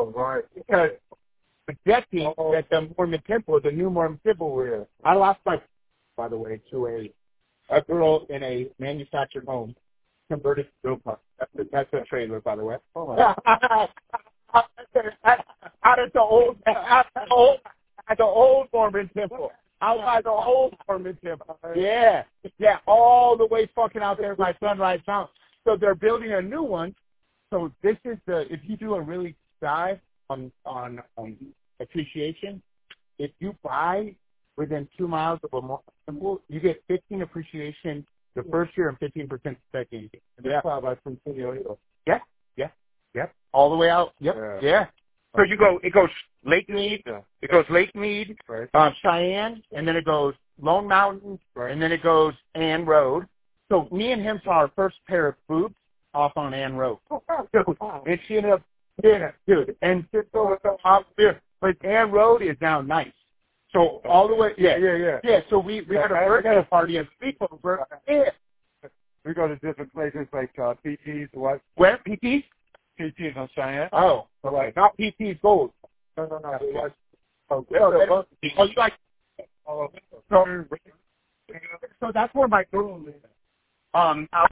Oh, right. Because projecting that the Mormon Temple, the new Mormon Temple, were I lost my, by the way, to a girl in a manufactured home, converted to real car. That's a trailer, by the way. Oh, out at the old Mormon Temple. Outside the old Mormon Temple. Yeah. Yeah, all the way fucking out there by Sunrise Mountain. So they're building a new one. So this is if you do a really dive on appreciation, if you buy within 2 miles of a Mormon Temple, you get 15 appreciation the first year and 15% the second year. And that's by Centennial. Yeah. All the way out. Yep. Yeah. So it goes Lake Mead, it goes Lake Mead, right. Cheyenne, and then it goes Lone Mountain, right. And then it goes Ann Road. So me and him saw our first pair of boobs off on Ann Road. Dude, and she ended up, dude, and just over out there. But Ann Road is now nice. So all the way, yeah. So we had a birthday party at Sleepover. Yeah. We go to different places like PT's, what? Where? PT's? PT's on Cheyenne. Oh, right. Not PT's Gold. No. It was. Oh, you like? So that's where my girl lives.